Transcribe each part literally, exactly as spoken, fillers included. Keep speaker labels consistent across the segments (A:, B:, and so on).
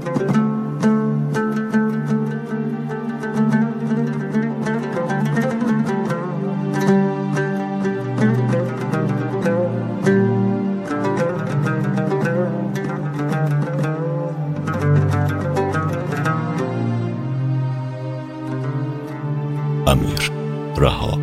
A: امیر رها.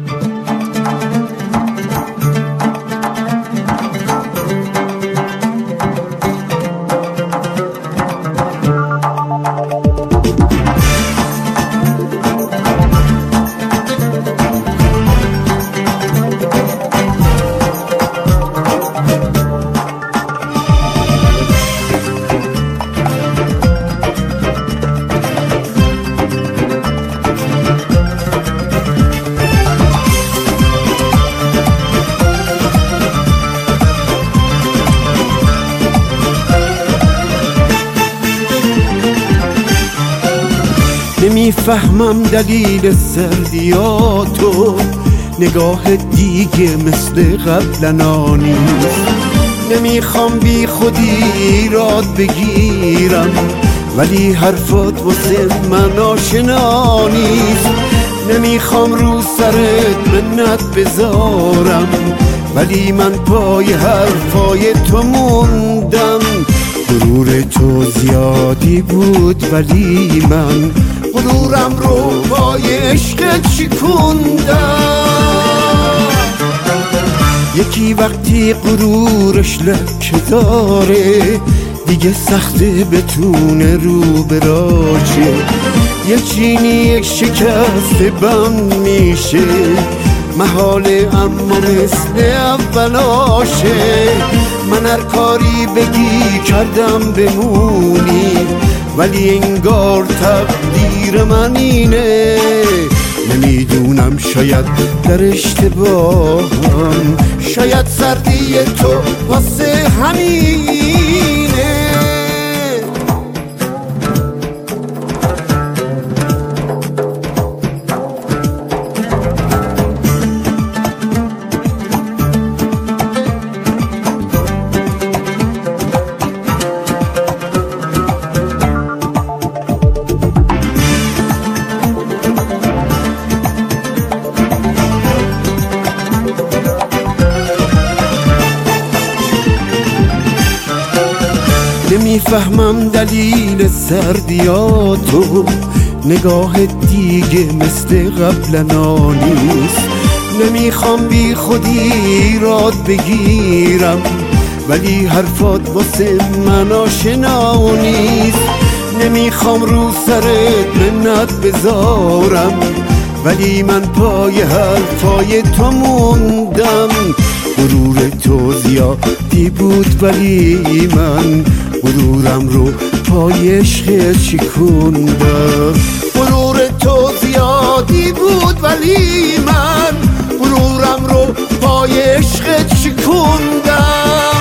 B: نمیفهمم دلیل سردیاتو، نگاه دیگه مثل قبلنا نیست. نمیخوام بی خودی ایراد بگیرم، ولی حرفات واسه من آشنا نیست. نمیخوام رو سرت منت بذارم، ولی من پای حرفای تو موندم. غرور تو زیادی بود ولی من غرورم رو پای عشقت شکوندم. یکی وقتی غرورش لکه داره، دیگه سخته بتونه رو براشه. یه چینی یک شکست بم میشه محاله، اما مثل اولاشه. من هر کاری بگی کردم بمونی، ولی انگار تقدیر من اینه. نمیدونم شاید در اشتباهم، شاید سردی تو واسه همینه. نمیفهمم دلیل سردیاتو، نگاه دیگه مثل قبلنا نیست. نمیخوام بی خودی ایراد بگیرم، ولی حرفات واسه من آشنا نیست. نمیخوام رو سرت منت بذارم، ولی من پای حرفای تو موندم. غرور تو زیادی بود ولی من غرورم رو پای عشقت شکوندم. غرور تو زیادی بود ولی من غرورم رو پای عشقت شکوندم.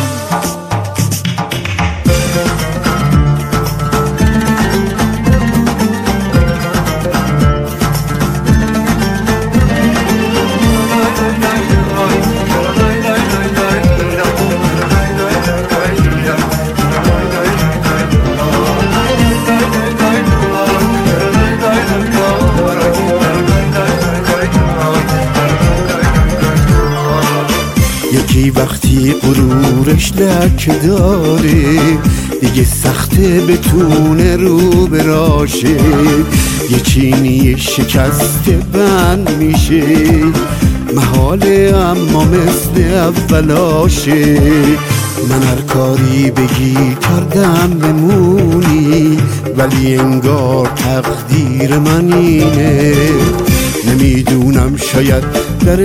B: یکی وقتی غرورش لکه داره، دیگه سخته بتونه رو براشه. یه چینی شکست بند میشه محاله، اما مثل اولاشه. من هر کاری بگی کردم بمونی، ولی انگار تقدیر من اینه. نمیدونم شاید در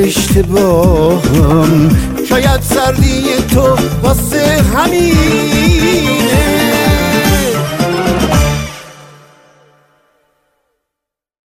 B: اشتباهم، شاید سردی تو واسه همینه.